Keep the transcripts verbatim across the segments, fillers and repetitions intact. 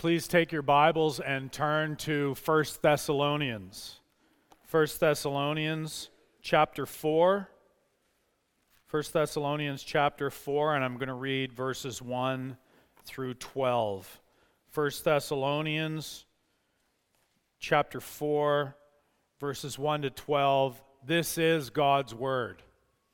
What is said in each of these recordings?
Please take your Bibles and turn to First Thessalonians. First Thessalonians chapter four. First Thessalonians chapter four, and I'm going to read verses one through twelve. First Thessalonians chapter four, verses one to twelve. This is God's Word.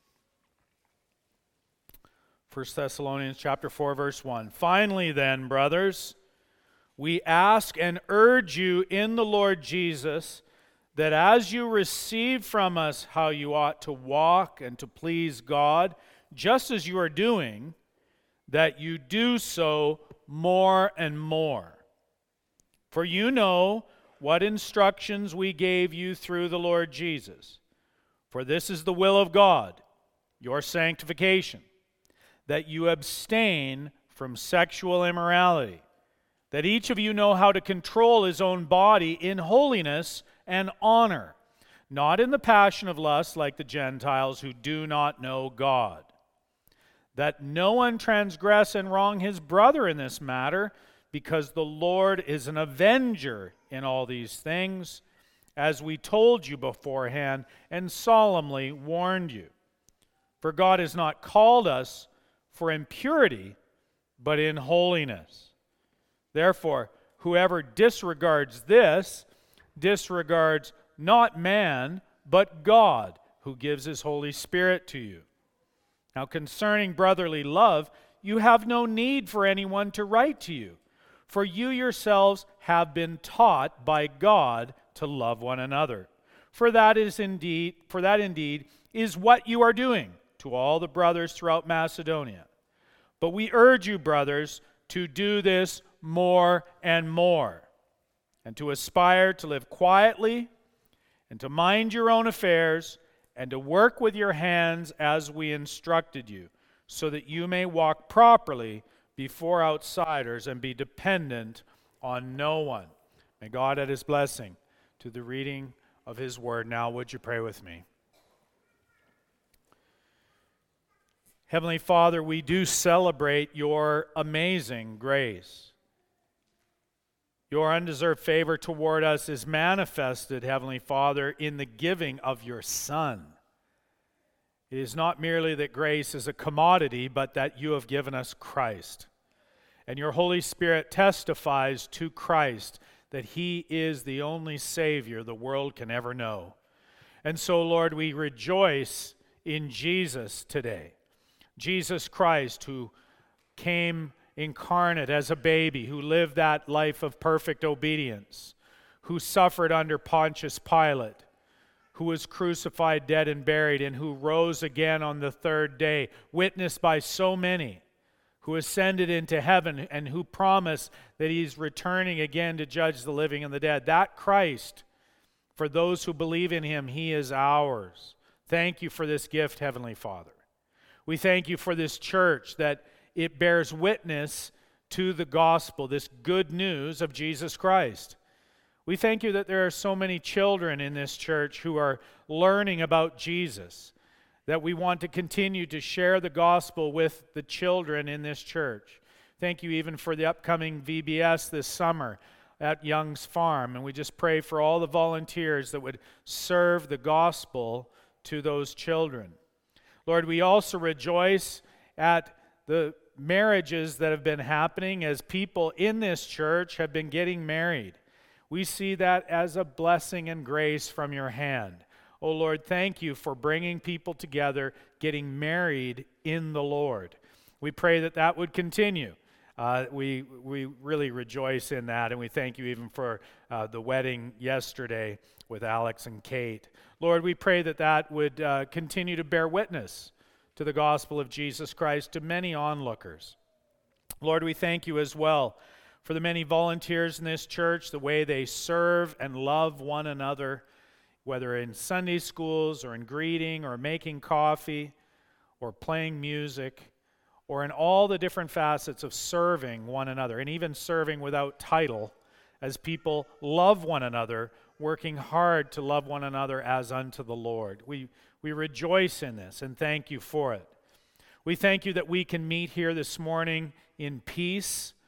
First Thessalonians chapter four, verse one. Finally then, brothers, we ask and urge you in the Lord Jesus that as you receive from us how you ought to walk and to please God, just as you are doing, that you do so more and more. For you know what instructions we gave you through the Lord Jesus. For this is the will of God, your sanctification, that you abstain from sexual immorality, that each of you know how to control his own body in holiness and honor, not in the passion of lust like the Gentiles who do not know God. That no one transgress and wrong his brother in this matter, because the Lord is an avenger in all these things, as we told you beforehand and solemnly warned you. For God has not called us for impurity, but in holiness. Therefore, whoever disregards this, disregards not man, but God, who gives his Holy Spirit to you. Now concerning brotherly love, you have no need for anyone to write to you, for you yourselves have been taught by God to love one another. For that is indeed, for that indeed is what you are doing to all the brothers throughout Macedonia. But we urge you, brothers, to do this more and more, and to aspire to live quietly, and to mind your own affairs, and to work with your hands as we instructed you, so that you may walk properly before outsiders and be dependent on no one. May God add his blessing to the reading of his word. Now would you pray with me? Heavenly Father, we do celebrate your amazing grace. Your undeserved favor toward us is manifested, Heavenly Father, in the giving of your Son. It is not merely that grace is a commodity, but that you have given us Christ. And your Holy Spirit testifies to Christ that he is the only Savior the world can ever know. And so, Lord, we rejoice in Jesus today. Jesus Christ, who came incarnate as a baby, who lived that life of perfect obedience, who suffered under Pontius Pilate, who was crucified, dead, and buried, and who rose again on the third day, witnessed by so many, who ascended into heaven, and who promised that he's returning again to judge the living and the dead. That Christ, for those who believe in him, he is ours. Thank you for this gift, Heavenly Father. We thank you for this church, that it bears witness to the gospel, this good news of Jesus Christ. We thank you that there are so many children in this church who are learning about Jesus, that we want to continue to share the gospel with the children in this church. Thank you even for the upcoming V B S this summer at Young's Farm, and we just pray for all the volunteers that would serve the gospel to those children. Lord, we also rejoice at the marriages that have been happening as people in this church have been getting married. We see that as a blessing and grace from your hand. Oh Lord, thank you for bringing people together, getting married in the Lord. We pray that that would continue. Uh, we we really rejoice in that, and we thank you even for uh, the wedding yesterday with Alex and Kate. Lord, we pray that that would uh, continue to bear witness to the gospel of Jesus Christ to many onlookers. Lord, we thank you as well for the many volunteers in this church, the way they serve and love one another, whether in Sunday schools or in greeting or making coffee or playing music, or in all the different facets of serving one another, and even serving without title, as people love one another, working hard to love one another as unto the Lord. We we rejoice in this and thank you for it. We thank you that we can meet here this morning in peace,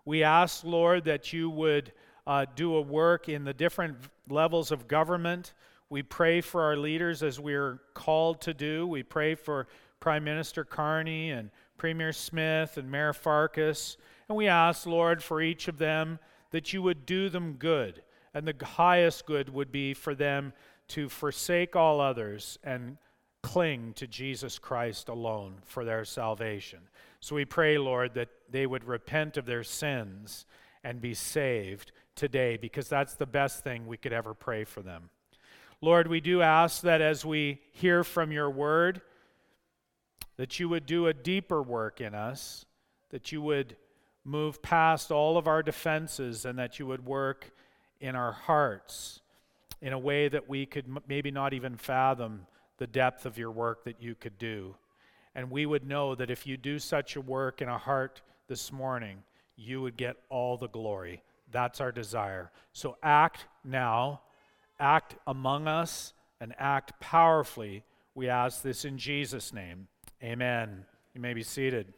We ask, Lord, that you would uh, do a work in the different levels of government. We pray for our leaders as we're called to do. We pray for Prime Minister Carney and Premier Smith and Mayor Farkas. And we ask, Lord, for each of them that you would do them good. And the highest good would be for them to forsake all others and cling to Jesus Christ alone for their salvation. So we pray, Lord, that they would repent of their sins and be saved today, because that's the best thing we could ever pray for them. Lord, we do ask that as we hear from your word, that you would do a deeper work in us, that you would move past all of our defenses, and that you would work in our hearts in a way that we could m- maybe not even fathom the depth of your work that you could do. And we would know that if you do such a work in a heart this morning, you would get all the glory. That's our desire. So act now, act among us, and act powerfully. We ask this in Jesus' name. Amen. You may be seated.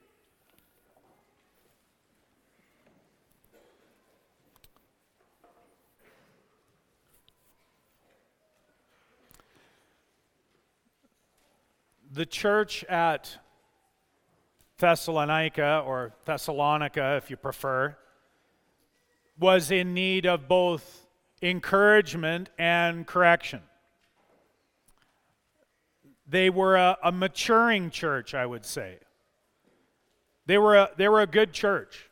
The church at Thessalonica, or Thessalonica if you prefer, was in need of both encouragement and correction. They were a, a maturing church, I would say. They were a, they were a good church.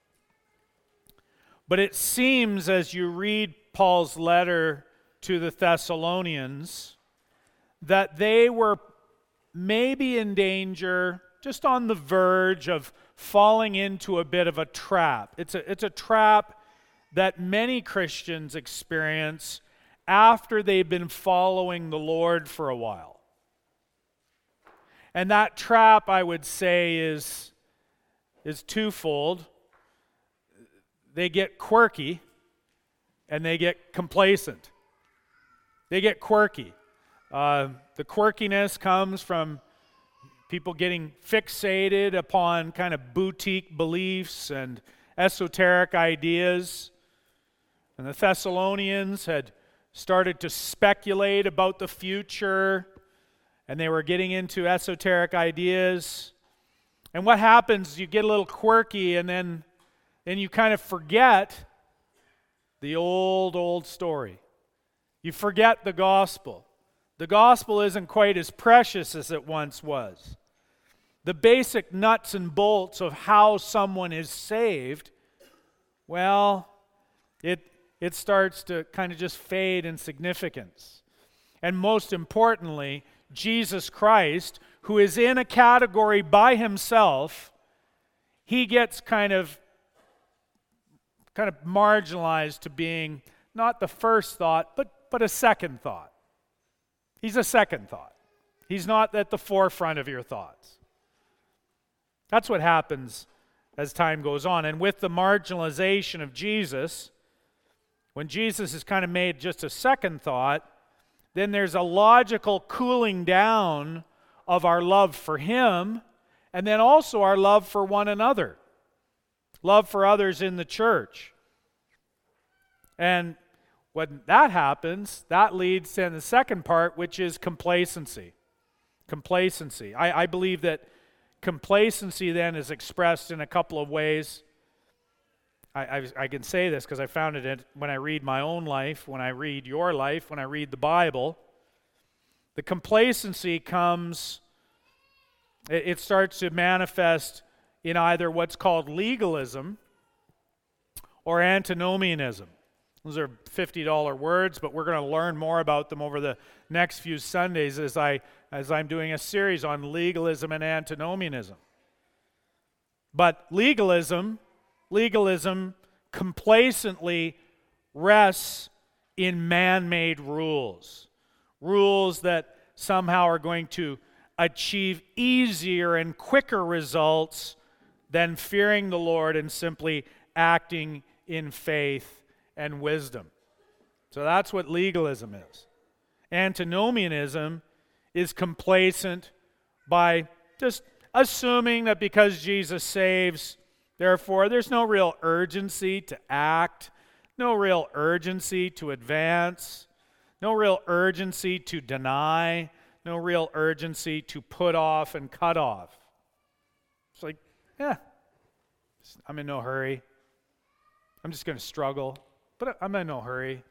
But it seems as you read Paul's letter to the Thessalonians that they were maybe in danger, just on the verge of falling into a bit of a trap. It's a, it's a trap that many Christians experience after they've been following the Lord for a while. And that trap, I would say, is, is twofold. They get quirky and they get complacent. They get quirky. Uh, the quirkiness comes from people getting fixated upon kind of boutique beliefs and esoteric ideas. And the Thessalonians had started to speculate about the future, and they were getting into esoteric ideas. And what happens, you get a little quirky, and then, then you kind of forget the old, old story. You forget the gospel. The gospel isn't quite as precious as it once was. The basic nuts and bolts of how someone is saved, well, it, it starts to kind of just fade in significance. And most importantly, Jesus Christ, who is in a category by himself, he gets kind of, kind of marginalized to being not the first thought, but, but a second thought. He's a second thought. He's not at the forefront of your thoughts. That's what happens as time goes on. And with the marginalization of Jesus, when Jesus is kind of made just a second thought, then there's a logical cooling down of our love for him, and then also our love for one another, love for others in the church. And when that happens, that leads to the second part, which is complacency. Complacency. I, I believe that complacency then is expressed in a couple of ways. I, I, I can say this because I found it in, when I read my own life, when I read your life, when I read the Bible. The complacency comes, it, it starts to manifest in either what's called legalism or antinomianism. Those are fifty dollar words, but we're going to learn more about them over the next few Sundays as, I, as I'm doing a series on legalism and antinomianism. But legalism, legalism complacently rests in man-made rules. Rules that somehow are going to achieve easier and quicker results than fearing the Lord and simply acting in faith and wisdom. So that's what legalism is. Antinomianism is complacent by just assuming that because Jesus saves, Therefore, there's no real urgency to act, no real urgency to advance, no real urgency to deny, no real urgency to put off and cut off. It's like, yeah, I'm in no hurry. I'm just going to struggle, but I'm in no hurry.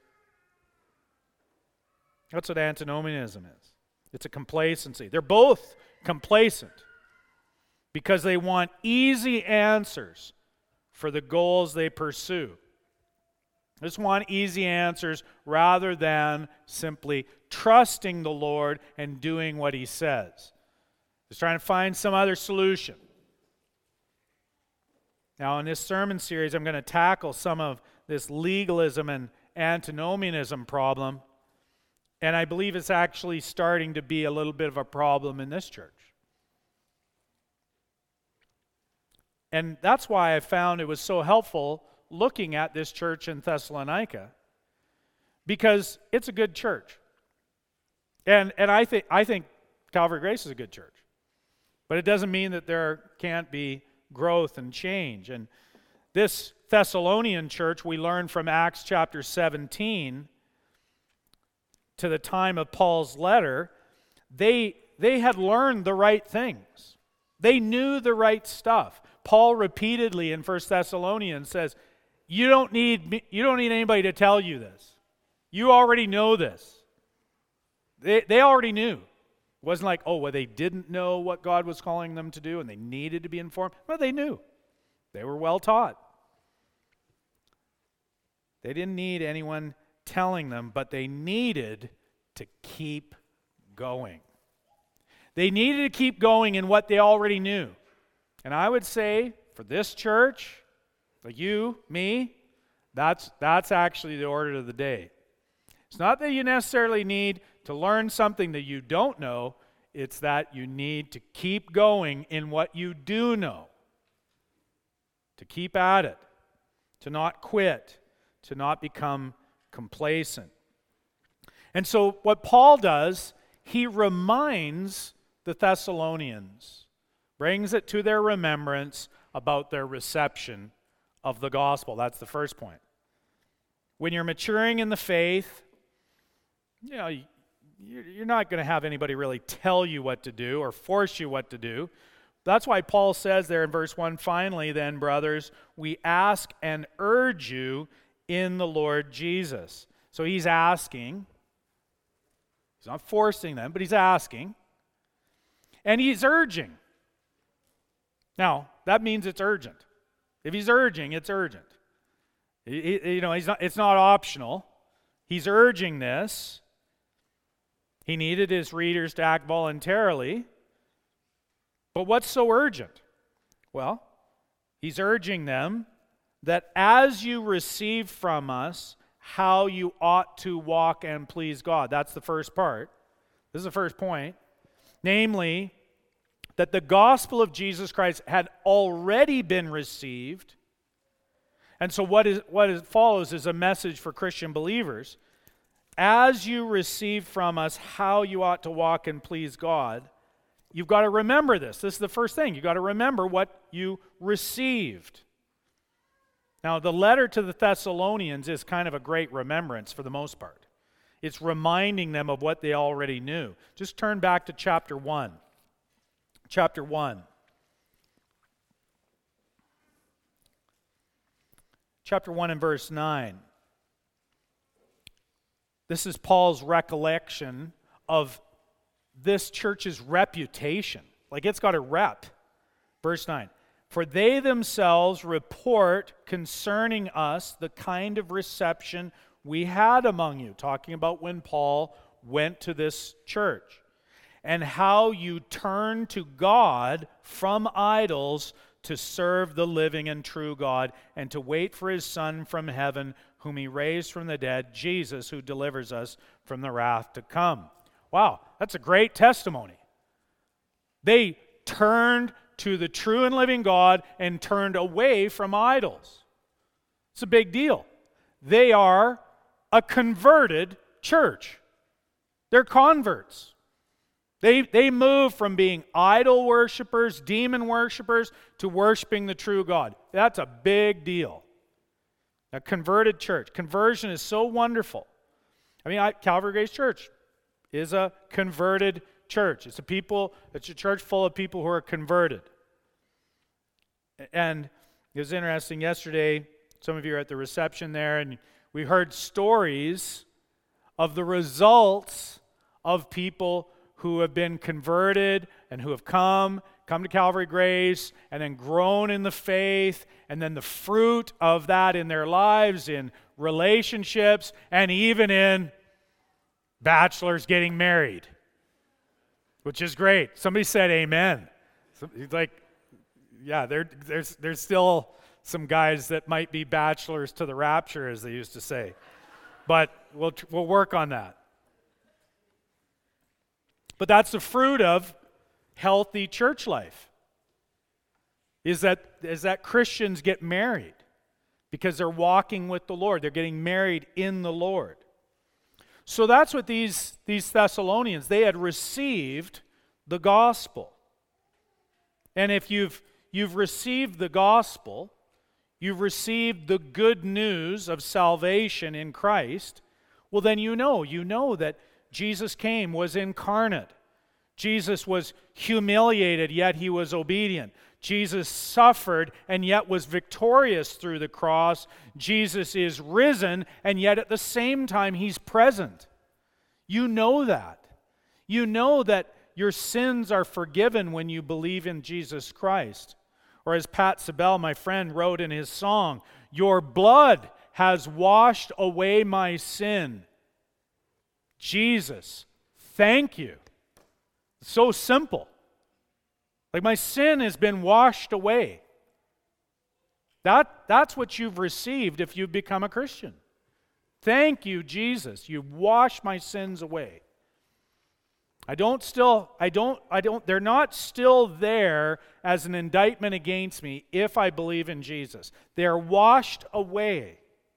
That's what antinomianism is. It's a complacency. They're both complacent because they want easy answers for the goals they pursue. They just want easy answers rather than simply trusting the Lord and doing what He says. Just trying to find some other solution. Now, in this sermon series, I'm going to tackle some of this legalism and antinomianism problem, and I believe it's actually starting to be a little bit of a problem in this church. And that's why I found it was so helpful looking at this church in Thessalonica, because it's a good church. And and I think I think Calvary Grace is a good church. But it doesn't mean that there can't be growth and change. And this Thessalonian church, we learn from Acts chapter seventeen to the time of Paul's letter, they they had learned the right things. They knew the right stuff. Paul repeatedly in First Thessalonians says, you don't need me, you don't need anybody to tell you this. You already know this. They they already knew. It wasn't like, oh, well, they didn't know what God was calling them to do and they needed to be informed. No, they knew. They were well taught. They didn't need anyone telling them, but they needed to keep going. They needed to keep going in what they already knew. And I would say, for this church, for you, me, that's, that's actually the order of the day. It's not that you necessarily need to learn something that you don't know. It's that you need to keep going in what you do know. To keep at it. To not quit. To not become complacent. And so what Paul does, he reminds the Thessalonians, brings it to their remembrance about their reception of the gospel. That's the first point. When you're maturing in the faith, you know, you're not going to have anybody really tell you what to do or force you what to do. That's why Paul says there in verse one, finally then, brothers, we ask and urge you in the Lord Jesus. So he's asking. He's not forcing them, but he's asking. And he's urging. Now, that means it's urgent. If he's urging, it's urgent. He, he, you know, he's not, it's not optional. He's urging this. He needed his readers to act voluntarily. But what's so urgent? Well, he's urging them that as you receive from us how you ought to walk and please God. That's the first part. This is the first point. Namely, that the gospel of Jesus Christ had already been received. And so what is what is, follows is a message for Christian believers. As you receive from us how you ought to walk and please God, you've got to remember this. This is the first thing. You've got to remember what you received. Now, the letter to the Thessalonians is kind of a great remembrance for the most part. It's reminding them of what they already knew. Just turn back to chapter one. Chapter one. Chapter one and verse nine. This is Paul's recollection of this church's reputation. Like it's got a rep. Verse nine. For they themselves report concerning us the kind of reception we had among you. Talking about when Paul went to this church. And how you turned to God from idols to serve the living and true God and to wait for his Son from heaven, whom he raised from the dead, Jesus, who delivers us from the wrath to come. Wow, that's a great testimony. They turned to the true and living God and turned away from idols. It's a big deal. They are a converted church. They're converts. They, they move from being idol worshipers, demon worshipers, to worshiping the true God. That's a big deal. A converted church. Conversion is so wonderful. I mean, I, Calvary Grace Church is a converted church. It's a people, it's a church full of people who are converted. And it was interesting yesterday, some of you are at the reception there, and we heard stories of the results of people who have been converted and who have come, come to Calvary Grace, and then grown in the faith, and then the fruit of that in their lives, in relationships, and even in bachelors getting married, which is great. Somebody said amen. Somebody's like, yeah, there, there's, there's still some guys that might be bachelors to the rapture, as they used to say. But we'll, we'll work on that. But that's the fruit of healthy church life, is that, is that Christians get married because they're walking with the Lord. They're getting married in the Lord. So that's what these, these Thessalonians, they had received the gospel. And if you've, you've received the gospel, you've received the good news of salvation in Christ, well then you know, you know that Jesus came, was incarnate. Jesus was humiliated, yet he was obedient. Jesus suffered and yet was victorious through the cross. Jesus is risen and yet at the same time he's present. You know that. You know that your sins are forgiven when you believe in Jesus Christ. Or as Pat Sabell, my friend, wrote in his song, "Your blood has washed away my sin. Jesus, thank you." It's so simple. Like, my sin has been washed away. That, that's what you've received if you've become a Christian. Thank you, Jesus. You washed my sins away. I don't still, I don't, I don't, they're not still there as an indictment against me if I believe in Jesus. They're washed away.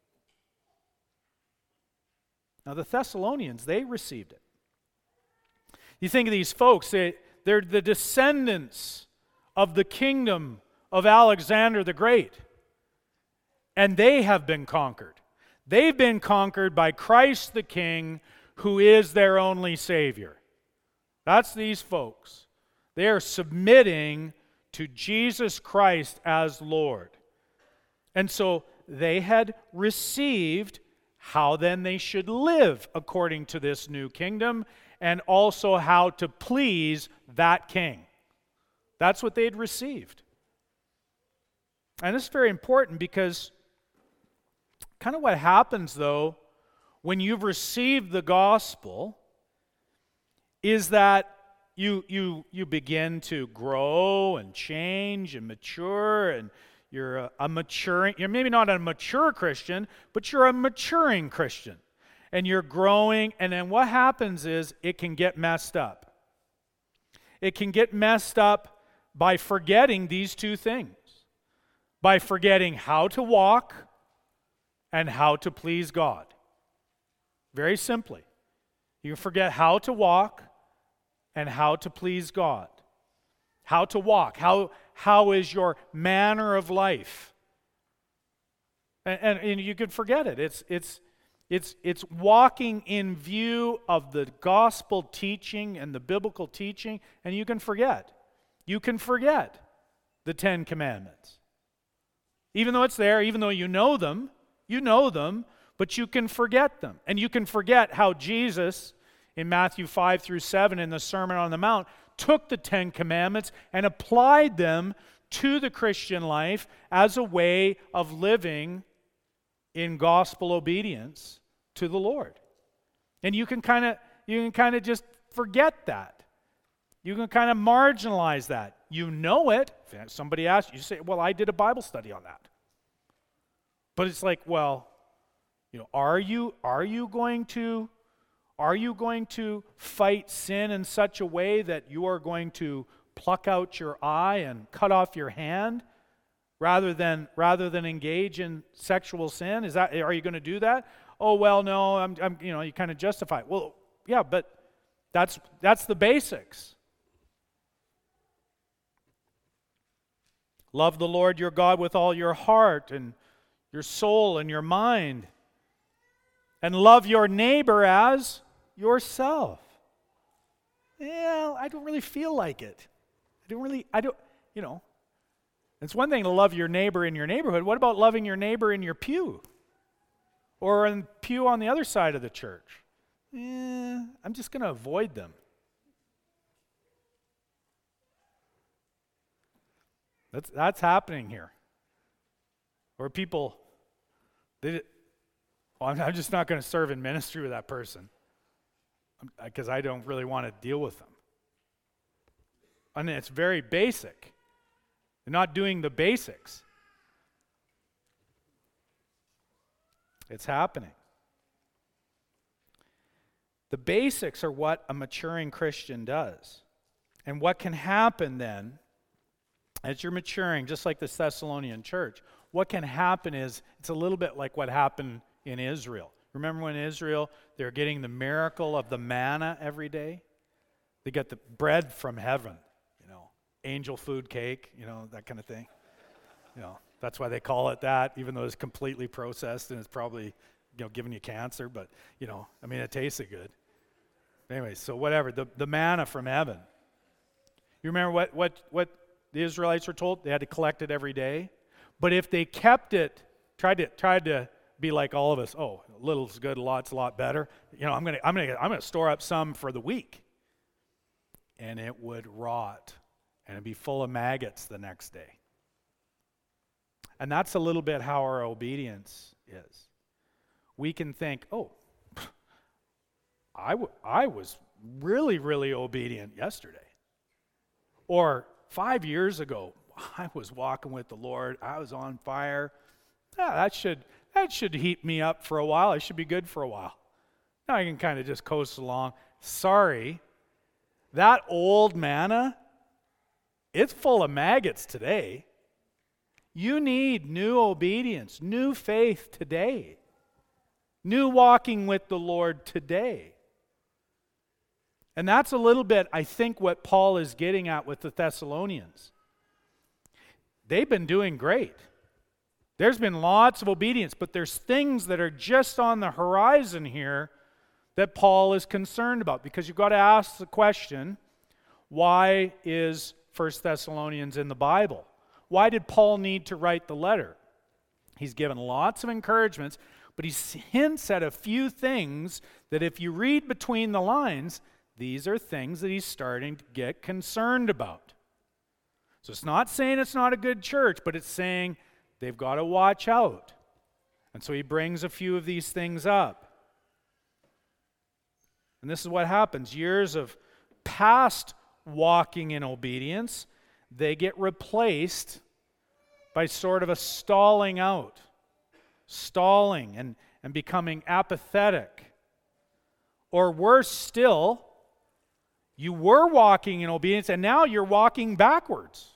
Now, the Thessalonians, they received it. You think of these folks, they, they're the descendants of the kingdom of Alexander the Great. And they have been conquered. They've been conquered by Christ the King, who is their only Savior. That's these folks. They are submitting to Jesus Christ as Lord. And so they had received how then they should live according to this new kingdom, and also how to please that king. That's what they'd received. And it's very important because kind of what happens, though, when you've received the gospel is that you, you, you begin to grow and change and mature, and you're a, a maturing, you're maybe not a mature Christian, but you're a maturing Christian. And you're growing, and then what happens is it can get messed up. It can get messed up by forgetting these two things. By forgetting how to walk and how to please God. Very simply. You forget how to walk and how to please God. How to walk. How, how is your manner of life? And, and, and you could forget it. It's, it's, it's, it's walking in view of the gospel teaching and the biblical teaching, and you can forget. You can forget the Ten Commandments. Even though it's there, even though you know them, you know them, but you can forget them. And you can forget how Jesus, in Matthew five through seven, in the Sermon on the Mount, took the Ten Commandments and applied them to the Christian life as a way of living in gospel obedience to the Lord. And you can kind of you can kind of just forget that. You can kind of marginalize that. You know it. If somebody asks you, you say, well, I did a Bible study on that. But it's like, well, you know, are you are you going to are you going to fight sin in such a way that you are going to pluck out your eye and cut off your hand rather than rather than engage in sexual sin? Is that are you going to do that? Oh, well, no, I'm I'm you know, you kind of justify it. Well, yeah, but That's, that's the basics. Love the Lord your God with all your heart and your soul and your mind. And love your neighbor as yourself. Yeah, I don't really feel like it. I don't really, I don't, you know. It's one thing to love your neighbor in your neighborhood. What about loving your neighbor in your pew? Or in the pew on the other side of the church? Yeah, I'm just going to avoid them. That's, that's happening here. Or people, they, well, I'm, I'm just not going to serve in ministry with that person because I don't really want to deal with them. And it's very basic. They're not doing the basics. It's happening. The basics are what a maturing Christian does. And what can happen then, as you're maturing, just like the Thessalonian church, what can happen is, it's a little bit like what happened in Israel. Remember when Israel, they're getting the miracle of the manna every day? They get the bread from heaven, you know, angel food cake, you know, that kind of thing. You know, that's why they call it that, even though it's completely processed and it's probably, you know, giving you cancer, but, you know, I mean, it tasted good. Anyway, so whatever, the, the manna from heaven. You remember what, what, what the Israelites were told? They had to collect it every day. But if they kept it, tried to tried to be like all of us, oh, a little's good, a lot's a lot better. You know, I'm gonna I'm gonna I'm gonna store up some for the week. And it would rot and it'd be full of maggots the next day. And that's a little bit how our obedience is. We can think, oh, I, w- I was really, really obedient yesterday. Or five years ago, I was walking with the Lord. I was on fire. Yeah, that should that should heat me up for a while. I should be good for a while. Now I can kind of just coast along. Sorry, that old manna, it's full of maggots today. You need new obedience, new faith today, new walking with the Lord today. And that's a little bit, I think, what Paul is getting at with the Thessalonians. They've been doing great. There's been lots of obedience, but there's things that are just on the horizon here that Paul is concerned about. Because you've got to ask the question, why is First Thessalonians in the Bible? Why did Paul need to write the letter? He's given lots of encouragements, but he hints at a few things that if you read between the lines, these are things that he's starting to get concerned about. So it's not saying it's not a good church, but it's saying they've got to watch out. And so he brings a few of these things up. And this is what happens. Years of past walking in obedience, they get replaced by sort of a stalling out, stalling and, and becoming apathetic. Or worse still, you were walking in obedience and now you're walking backwards.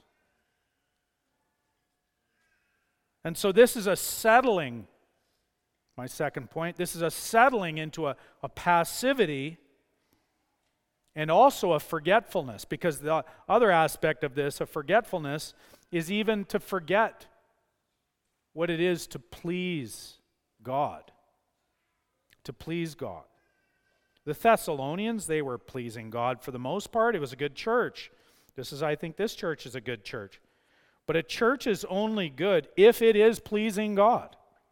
And so this is a settling, my second point, this is a settling into a, a passivity and also a forgetfulness, because the other aspect of this, a forgetfulness, is even to forget what it is to please God. To please God. The Thessalonians, they were pleasing God for the most part. It was a good church. This is, I think this church is a good church. But a church is only good if it is pleasing God.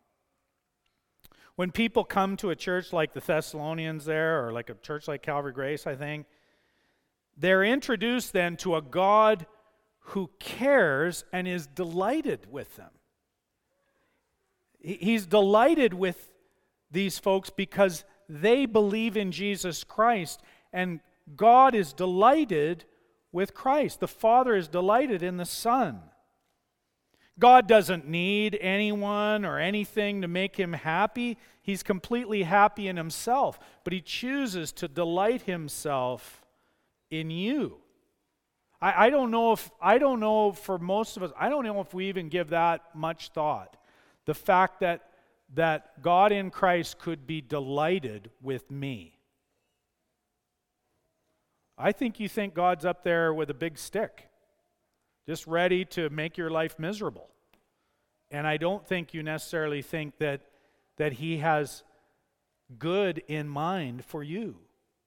When people come to a church like the Thessalonians there, or like a church like Calvary Grace, I think, they're introduced then to a God who cares and is delighted with them. He's delighted with these folks because they believe in Jesus Christ, and God is delighted with Christ. The Father is delighted in the Son. God doesn't need anyone or anything to make him happy. He's completely happy in himself, but he chooses to delight himself in you. I, I don't know if, I don't know for most of us, I don't know if we even give that much thought. The fact that, that God in Christ could be delighted with me. I think you think God's up there with a big stick, just ready to make your life miserable. And I don't think you necessarily think that, that He has good in mind for you.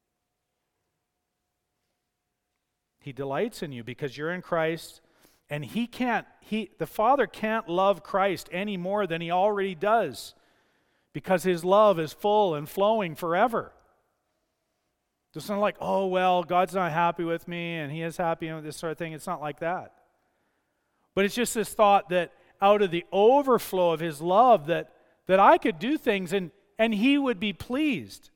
He delights in you because you're in Christ, and he can't, he, the Father can't love Christ any more than He already does, because His love is full and flowing forever. It's not like, oh, well, God's not happy with me and He is happy with this sort of thing. It's not like that. But it's just this thought that out of the overflow of His love that, that I could do things and, and He would be pleased.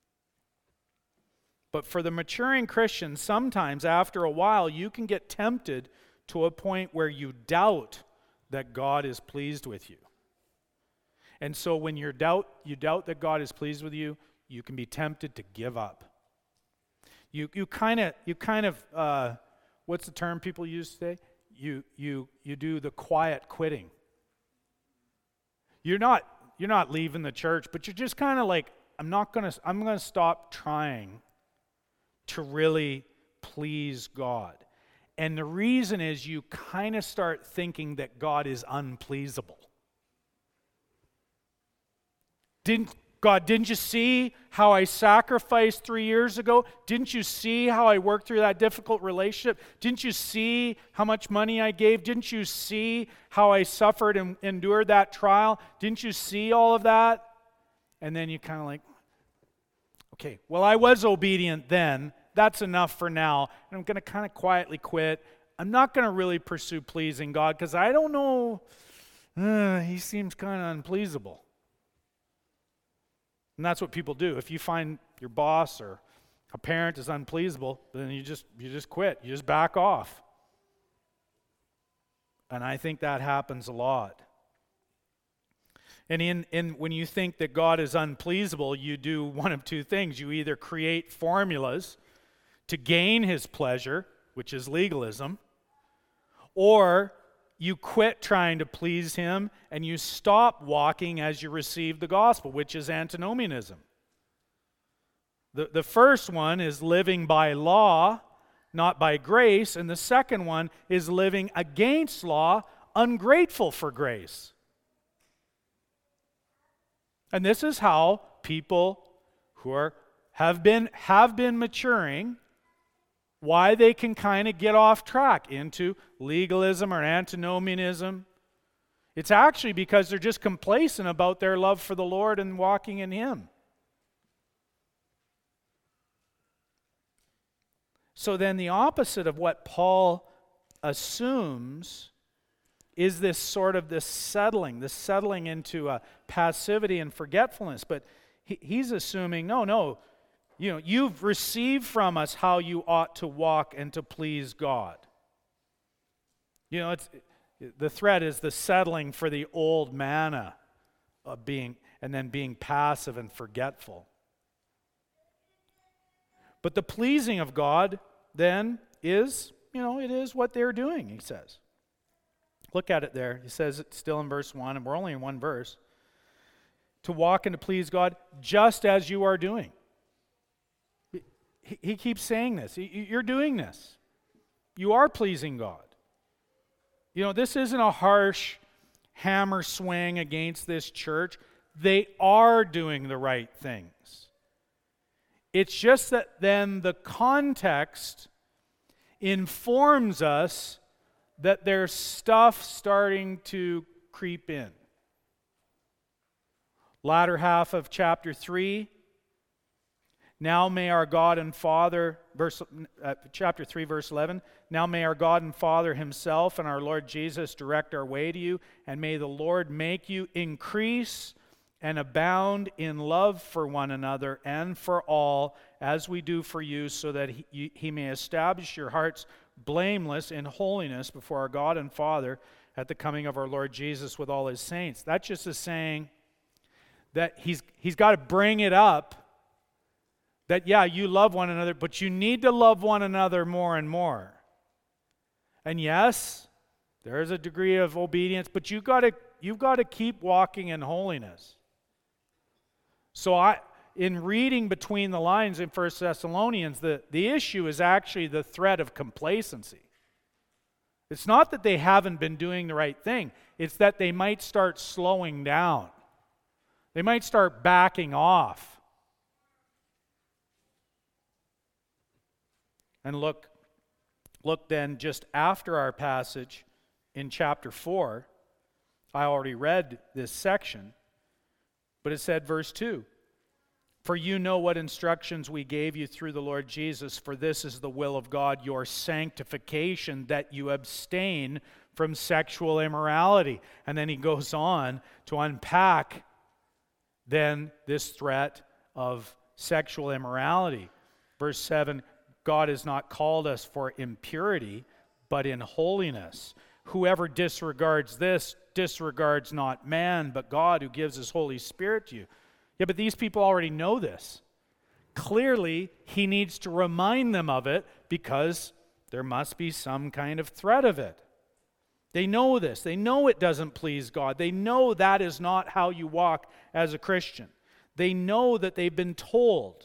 But for the maturing Christian, sometimes after a while, you can get tempted to a point where you doubt that God is pleased with you. And so when you doubt, you doubt that God is pleased with you, you can be tempted to give up. You you kind of you kind of uh, what's the term people use today? You you you do the quiet quitting. You're not you're not leaving the church, but you're just kind of like, I'm not gonna I'm gonna stop trying to really please God. And the reason is you kind of start thinking that God is unpleasable. Didn't God, didn't you see how I sacrificed three years ago? Didn't you see how I worked through that difficult relationship? Didn't you see how much money I gave? Didn't you see how I suffered and endured that trial? Didn't you see all of that? And then you kind of like, okay, well, I was obedient then. That's enough for now. And I'm going to kind of quietly quit. I'm not going to really pursue pleasing God because I don't know, uh, He seems kind of unpleasable. And that's what people do. If you find your boss or a parent is unpleasable, then you just you just quit. You just back off. And I think that happens a lot. And in, in when you think that God is unpleasable, you do one of two things. You either create formulas to gain His pleasure, which is legalism, or you quit trying to please Him and you stop walking as you receive the gospel, which is antinomianism. The, the first one is living by law, not by grace, and the second one is living against law, ungrateful for grace. And this is how people who are have been have been maturing, why they can kind of get off track into legalism or antinomianism. It's actually because they're just complacent about their love for the Lord and walking in Him. So then the opposite of what Paul assumes is this sort of this settling, this settling into a passivity and forgetfulness. But he, he's assuming, no, no, you know, you've received from us how you ought to walk and to please God. You know, it's the threat is the settling for the old manna of being, and then being passive and forgetful. But the pleasing of God then is, you know, it is what they're doing, he says. Look at it there. He says it still in verse one, and we're only in one verse. To walk and to please God just as you are doing. He, he keeps saying this. He, you're doing this. You are pleasing God. You know, this isn't a harsh hammer swing against this church. They are doing the right things. It's just that then the context informs us that there's stuff starting to creep in. Latter half of chapter three. Now may our God and Father, verse, uh, chapter three, verse eleven. Now may our God and Father Himself and our Lord Jesus direct our way to you, and may the Lord make you increase and abound in love for one another and for all, as we do for you, so that He, he may establish your hearts blameless in holiness before our God and Father at the coming of our Lord Jesus with all His saints. That just is saying that he's he's got to bring it up that, yeah, you love one another, but you need to love one another more and more. And yes, there is a degree of obedience, but you've got to you've got to keep walking in holiness. So I in reading between the lines in First Thessalonians, the, the issue is actually the threat of complacency. It's not that they haven't been doing the right thing. It's that they might start slowing down. They might start backing off. And look, look then just after our passage in chapter four. I already read this section, but it said verse two. For you know what instructions we gave you through the Lord Jesus, for this is the will of God, your sanctification, that you abstain from sexual immorality. And then he goes on to unpack then this threat of sexual immorality. Verse seven, God has not called us for impurity, but in holiness. Whoever disregards this disregards not man, but God who gives his Holy Spirit to you. Yeah, but these people already know this. Clearly, he needs to remind them of it because there must be some kind of threat of it. They know this. They know it doesn't please God. They know that is not how you walk as a Christian. They know that they've been told.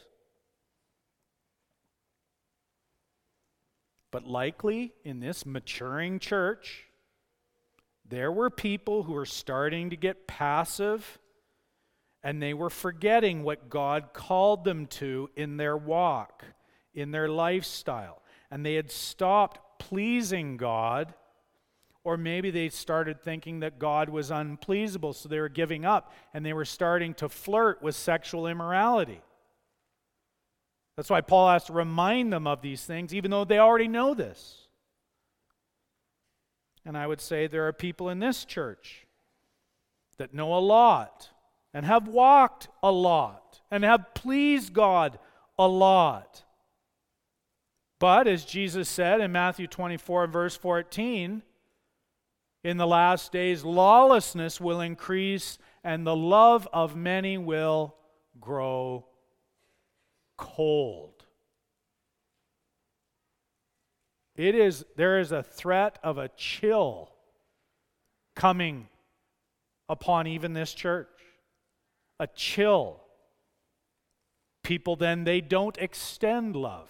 But likely, in this maturing church, there were people who were starting to get passive, and they were forgetting what God called them to in their walk, in their lifestyle. And they had stopped pleasing God, or maybe they started thinking that God was unpleasable, so they were giving up, and they were starting to flirt with sexual immorality. That's why Paul has to remind them of these things, even though they already know this. And I would say there are people in this church that know a lot, and have walked a lot, and have pleased God a lot. But as Jesus said in Matthew twenty-four, verse fourteen, in the last days lawlessness will increase, and the love of many will grow cold. It is, there is a threat of a chill coming upon even this church. A chill. People then, they don't extend love.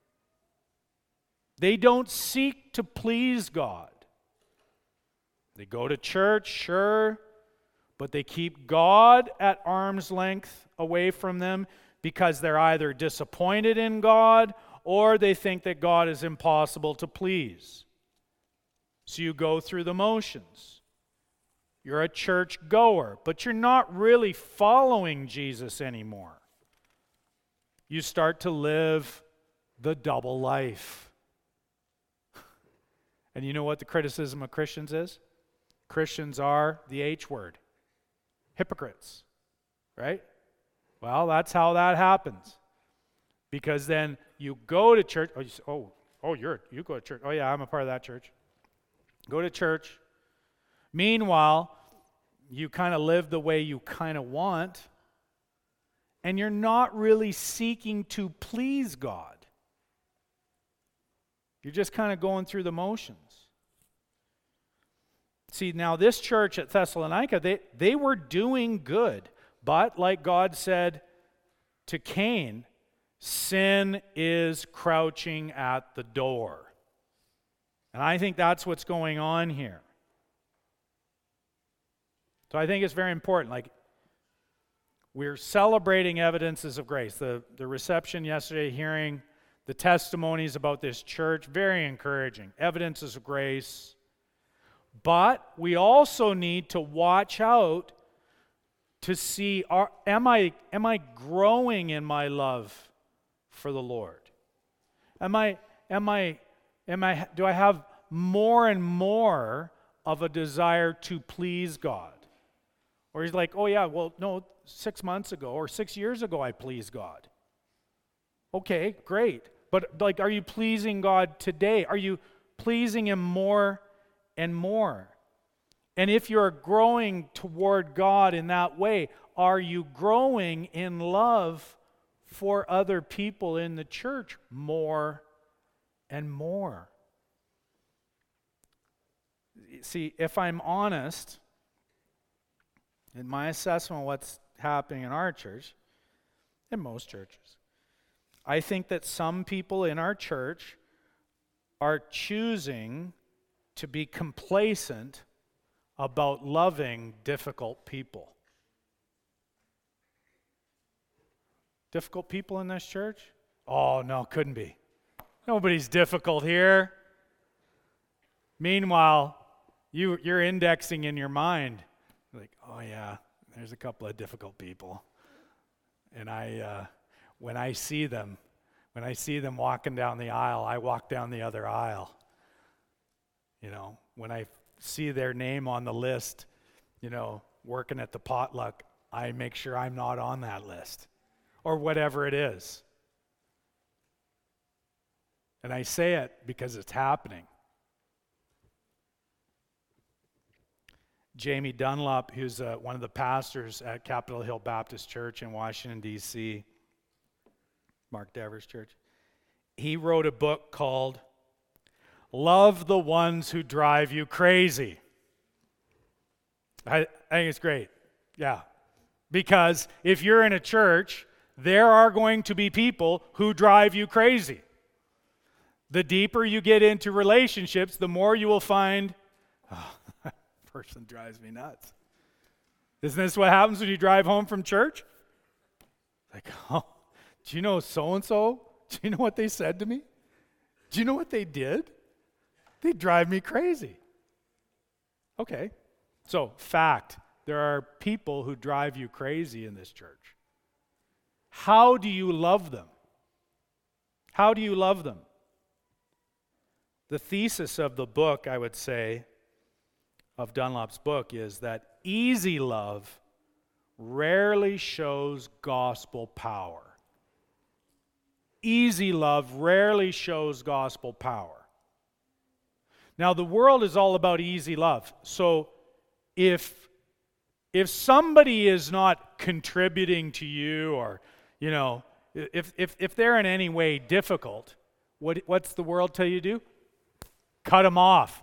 They don't seek to please God. They go to church, sure, but they keep God at arm's length away from them because they're either disappointed in God or they think that God is impossible to please. So you go through the motions. You're a church goer, but you're not really following Jesus anymore. You start to live the double life. And you know what the criticism of Christians is? Christians are the H word. Hypocrites. Right? Well, that's how that happens. Because then you go to church. Oh, you, say, oh, oh you're, you go to church. Oh, yeah, I'm a part of that church. Go to church. Meanwhile, you kind of live the way you kind of want, and you're not really seeking to please God. You're just kind of going through the motions. See, now this church at Thessalonica, they, they were doing good, but like God said to Cain, sin is crouching at the door. And I think that's what's going on here. So I think it's very important. Like, we're celebrating evidences of grace. The, the reception yesterday, hearing the testimonies about this church, very encouraging. Evidences of grace. But we also need to watch out to see, are, am I, am I growing in my love for the Lord? Am I, am I, am I, do I have more and more of a desire to please God? Or he's like, oh yeah, well, no, six months ago or six years ago I pleased God. Okay, great. But like, are you pleasing God today? Are you pleasing Him more and more? And if you're growing toward God in that way, are you growing in love for other people in the church more and more? See, if I'm honest, in my assessment of what's happening in our church, in most churches. I think that some people in our church are choosing to be complacent about loving difficult people. Difficult people in this church? Oh, no, couldn't be. Nobody's difficult here. Meanwhile, you, you're indexing in your mind, like, oh yeah, there's a couple of difficult people. And I, uh, when I see them, when I see them walking down the aisle, I walk down the other aisle. You know, when I see their name on the list, you know, working at the potluck, I make sure I'm not on that list, or whatever it is. And I say it because it's happening. Jamie Dunlop, who's uh, one of the pastors at Capitol Hill Baptist Church in Washington, D C, Mark Dever's church, he wrote a book called Love the Ones Who Drive You Crazy. I, I think it's great. Yeah. Because if you're in a church, there are going to be people who drive you crazy. The deeper you get into relationships, the more you will find, oh, that person drives me nuts. Isn't this what happens when you drive home from church? Like, oh, do you know so-and-so? Do you know what they said to me? Do you know what they did? They drive me crazy. Okay, so fact, there are people who drive you crazy in this church. How do you love them? How do you love them? The thesis of the book, I would say, of Dunlop's book is that easy love rarely shows gospel power. Easy love rarely shows gospel power. Now, the world is all about easy love. So if if somebody is not contributing to you, or, you know, if if if they're in any way difficult, what what's the world tell you to do? Cut them off.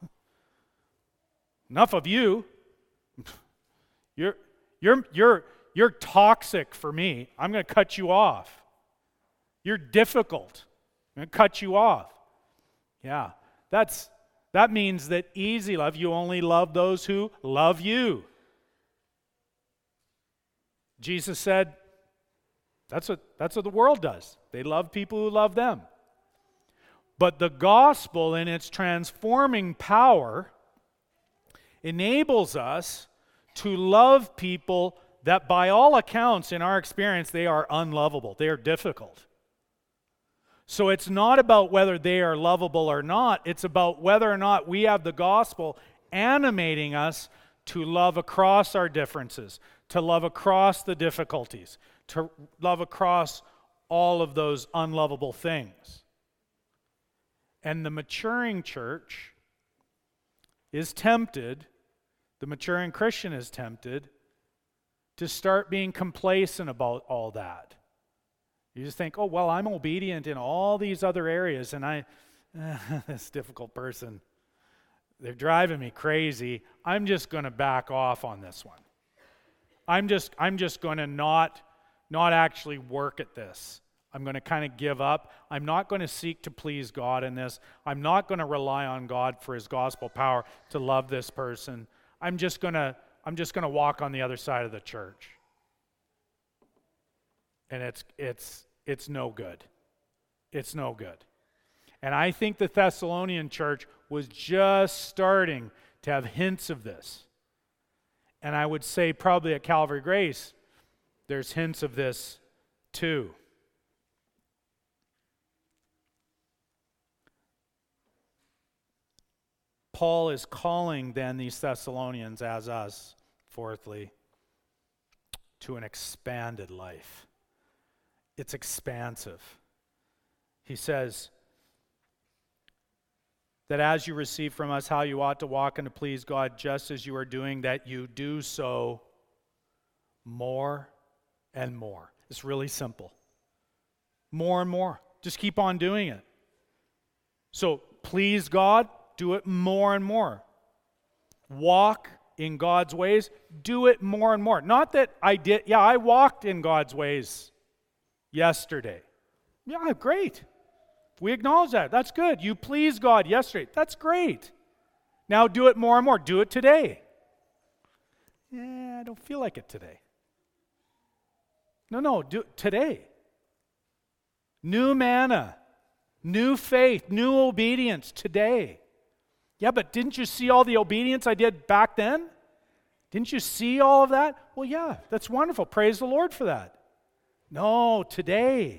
Enough of you. You're you're you're you're toxic for me. I'm going to cut you off. You're difficult. I'm going to cut you off. Yeah, that's that means that easy love, you only love those who love you. Jesus said, that's what that's what the world does. They love people who love them. But the gospel, in its transforming power, enables us to love people that, by all accounts, in our experience, they are unlovable. They are difficult. So it's not about whether they are lovable or not. It's about whether or not we have the gospel animating us to love across our differences, to love across the difficulties, to love across all of those unlovable things. And the maturing church is tempted, the maturing Christian is tempted to start being complacent about all that. You just think, oh, well, I'm obedient in all these other areas, and I, uh, this difficult person, they're driving me crazy. I'm just going to back off on this one. I'm just, I'm just going to not, not actually work at this. I'm going to kind of give up. I'm not going to seek to please God in this. I'm not going to rely on God for His gospel power to love this person. I'm just going to, I'm just going to walk on the other side of the church. And it's it's it's no good. It's no good. And I think the Thessalonian church was just starting to have hints of this. And I would say probably at Calvary Grace, there's hints of this too. Paul is calling then these Thessalonians, as us, fourthly, to an expanded life. It's expansive. He says that as you receive from us how you ought to walk and to please God, just as you are doing, that you do so more and more. It's really simple. More and more. Just keep on doing it. So please God, do it more and more. Walk in God's ways, do it more and more. Not that I did, yeah, I walked in God's ways yesterday. Yeah, great. We acknowledge that. That's good. You pleased God yesterday. That's great. Now do it more and more. Do it today. Yeah, I don't feel like it today. No, no, do it today. New manna, new faith, new obedience today. Yeah, but didn't you see all the obedience I did back then? Didn't you see all of that? Well, yeah, that's wonderful. Praise the Lord for that. No, today.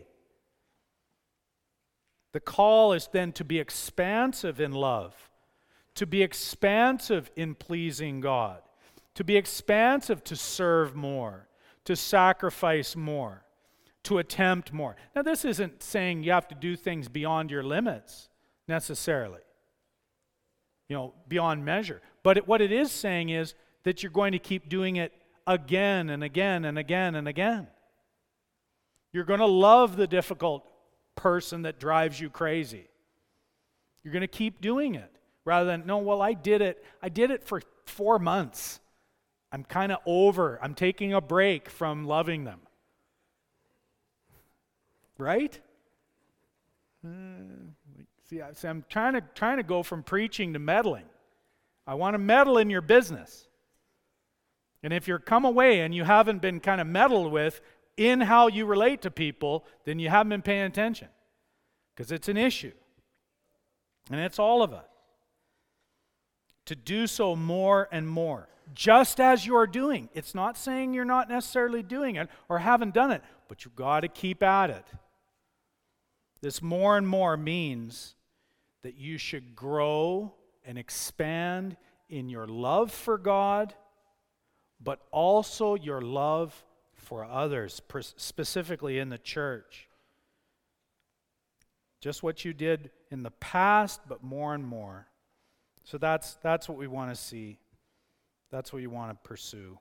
The call is then to be expansive in love, to be expansive in pleasing God, to be expansive to serve more, to sacrifice more, to attempt more. Now, this isn't saying you have to do things beyond your limits necessarily, you know, beyond measure. But it, what it is saying is that you're going to keep doing it again and again and again and again. You're going to love the difficult person that drives you crazy. You're going to keep doing it rather than, no, well, I did it. I did it for four months. I'm kind of over. I'm taking a break from loving them. Right? Uh, see, I, see, I'm trying to trying to go from preaching to meddling. I want to meddle in your business. And if you're come away and you haven't been kind of meddled with in how you relate to people, then you haven't been paying attention. Because it's an issue. And it's all of us. To do so more and more. Just as you're doing. It's not saying you're not necessarily doing it or haven't done it, but you've got to keep at it. This more and more means that you should grow and expand in your love for God, but also your love for others, specifically in the church. Just what you did in the past, but more and more. So that's that's what we want to see. That's what you want to pursue.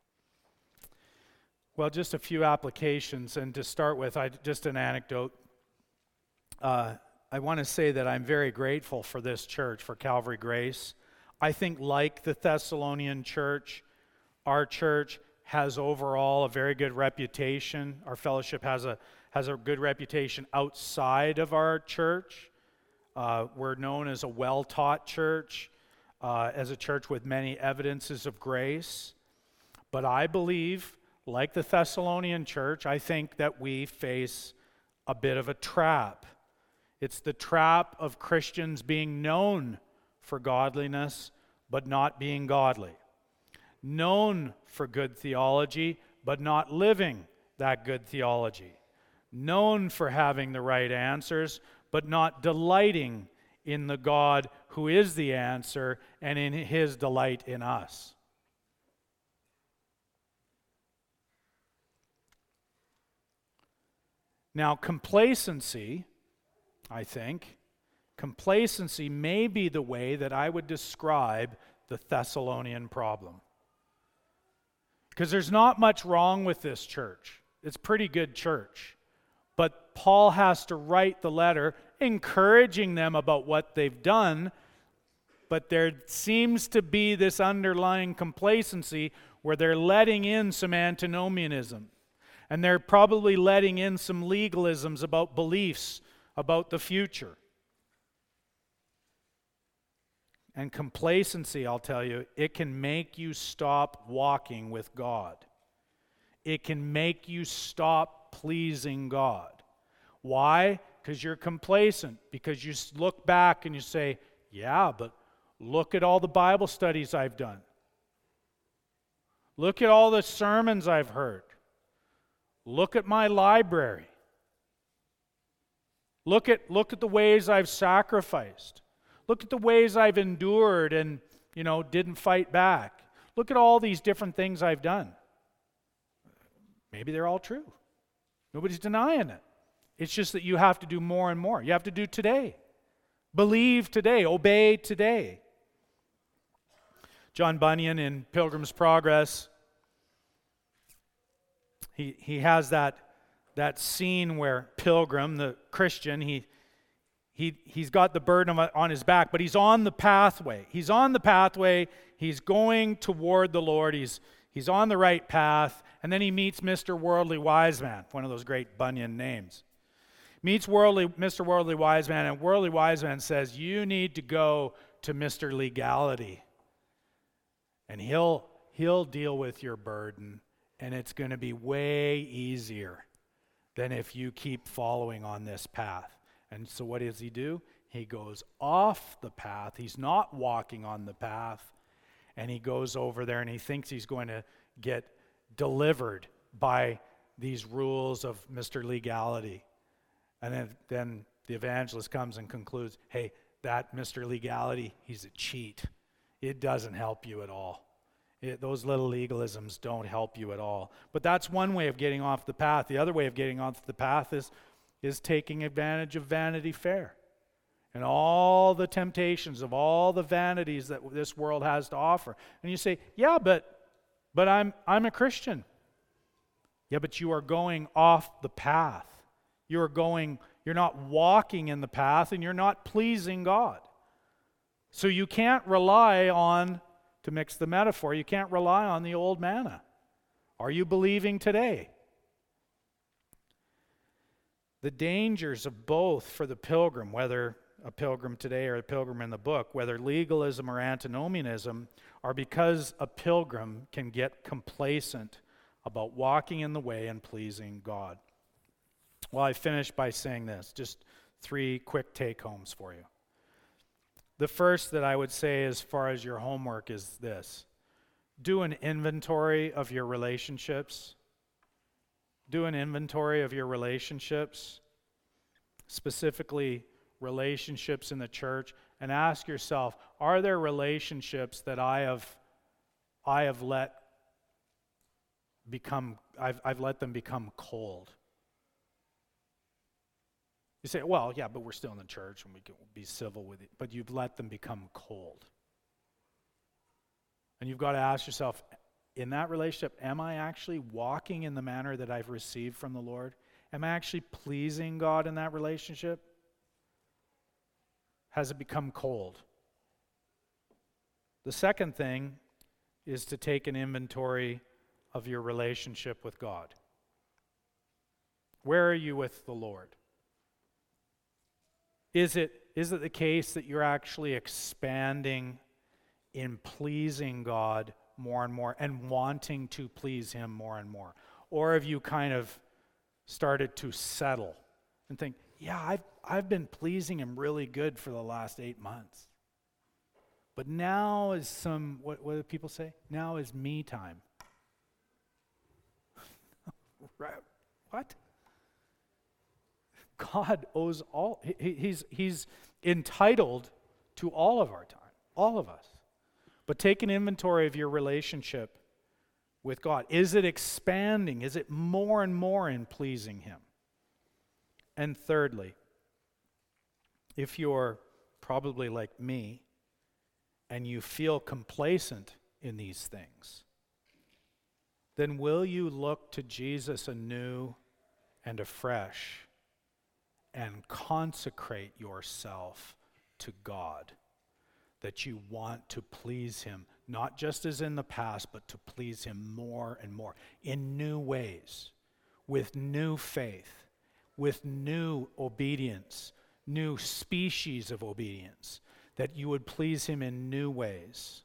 Well, just a few applications, and to start with, I just an anecdote. Uh, I want to say that I'm very grateful for this church, for Calvary Grace. I think, like the Thessalonian church, our church has overall a very good reputation. Our fellowship has a has a good reputation outside of our church. Uh, we're known as a well-taught church, uh, as a church with many evidences of grace. But I believe, like the Thessalonian church, I think that we face a bit of a trap. It's the trap of Christians being known for godliness, but not being godly. Known for good theology, but not living that good theology. Known for having the right answers, but not delighting in the God who is the answer and in His delight in us. Now, complacency, I think, complacency may be the way that I would describe the Thessalonian problem. Because there's not much wrong with this church. It's a pretty good church. But Paul has to write the letter encouraging them about what they've done, but there seems to be this underlying complacency where they're letting in some antinomianism. And they're probably letting in some legalisms about beliefs, about the future. And complacency, I'll tell you, it can make you stop walking with God. It can make you stop pleasing God. Why? Because you're complacent. Because you look back and you say, yeah, but look at all the Bible studies I've done. Look at all the sermons I've heard. Look at my library. Look at, look at the ways I've sacrificed. Look at the ways I've endured and, you know, didn't fight back. Look at all these different things I've done. Maybe they're all true. Nobody's denying it. It's just that you have to do more and more. You have to do today. Believe today. Obey today. John Bunyan in Pilgrim's Progress, he, he has that, that scene where Pilgrim, the Christian, he He, he's got the burden on his back, but he's on the pathway. He's on the pathway. He's going toward the Lord. He's, He's on the right path, and then he meets Mister Worldly Wise Man, one of those great Bunyan names. Meets worldly, Mister Worldly Wise Man, and Worldly Wise Man says, you need to go to Mister Legality, and he'll, he'll deal with your burden, and it's going to be way easier than if you keep following on this path. And so what does he do? He goes off the path. He's not walking on the path. And he goes over there and he thinks he's going to get delivered by these rules of Mister Legality. And then, then the evangelist comes and concludes, hey, that Mister Legality, he's a cheat. It doesn't help you at all. It, those little legalisms don't help you at all. But that's one way of getting off the path. The other way of getting off the path is, is taking advantage of Vanity Fair. And all the temptations of all the vanities that this world has to offer. And you say, yeah, but but I'm I'm a Christian. Yeah, but you are going off the path. You're going, you're not walking in the path, and you're not pleasing God. So you can't rely on, to mix the metaphor, you can't rely on the old manna. Are you believing today? The dangers of both for the pilgrim, whether a pilgrim today or a pilgrim in the book, whether legalism or antinomianism, are because a pilgrim can get complacent about walking in the way and pleasing God. Well, I finish by saying this, just three quick take-homes for you. The first that I would say as far as your homework is this. Do an inventory of your relationships. Do an inventory of your relationships, specifically relationships in the church, and ask yourself, are there relationships that I have I have let become I've I've let them become cold? You say, well, yeah, but we're still in the church and we can be civil with it, but you've let them become cold. And you've got to ask yourself, in that relationship, am I actually walking in the manner that I've received from the Lord? Am I actually pleasing God in that relationship? Has it become cold? The second thing is to take an inventory of your relationship with God. Where are you with the Lord? Is it, is it the case that you're actually expanding in pleasing God more and more and wanting to please Him more and more? Or have you kind of started to settle and think, yeah, I've, I've been pleasing Him really good for the last eight months. But now is some, what, what do people say? Now is me time. Right. What? God owes all, he, he's, he's entitled to all of our time, all of us. But take an inventory of your relationship with God. Is it expanding? Is it more and more in pleasing Him? And thirdly, if you're probably like me and you feel complacent in these things, then will you look to Jesus anew and afresh and consecrate yourself to God, that you want to please Him, not just as in the past, but to please Him more and more in new ways, with new faith, with new obedience, new species of obedience, that you would please Him in new ways.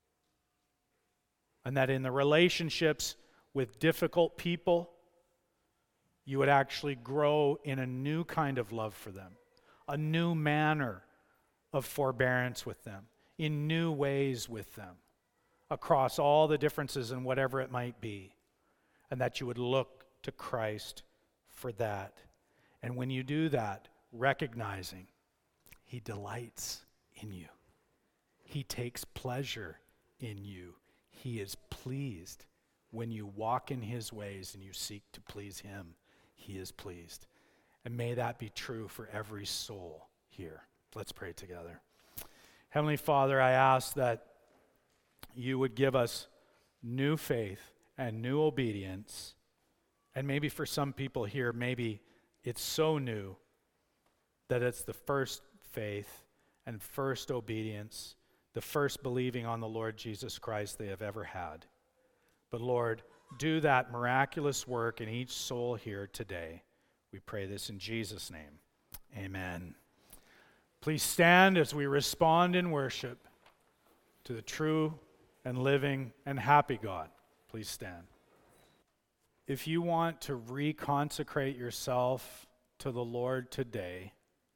And that in the relationships with difficult people, you would actually grow in a new kind of love for them, a new manner of forbearance with them, in new ways with them, across all the differences and whatever it might be, and that you would look to Christ for that. And when you do that, recognizing He delights in you, He takes pleasure in you, He is pleased when you walk in His ways and you seek to please Him. He is pleased. And may that be true for every soul here. Let's pray together. Heavenly Father, I ask that you would give us new faith and new obedience. And maybe for some people here, maybe it's so new that it's the first faith and first obedience, the first believing on the Lord Jesus Christ they have ever had. But Lord, do that miraculous work in each soul here today. We pray this in Jesus' name. Amen. Please stand as we respond in worship to the true and living and happy God. Please stand. If you want to reconsecrate yourself to the Lord today,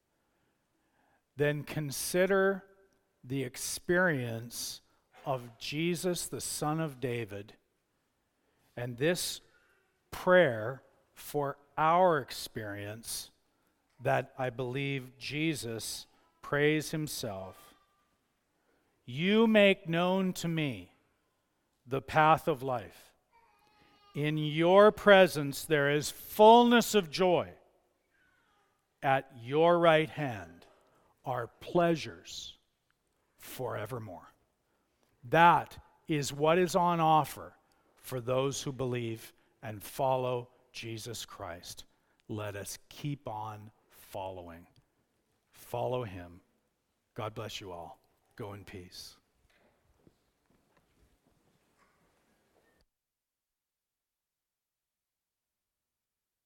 then consider the experience of Jesus, the Son of David, and this prayer for our experience that I believe Jesus prays himself. You make known to me the path of life. In your presence there is fullness of joy. At your right hand are pleasures forevermore. That is what is on offer for those who believe and follow Jesus Christ. Let us keep on following. Follow him. God bless you all. Go in peace.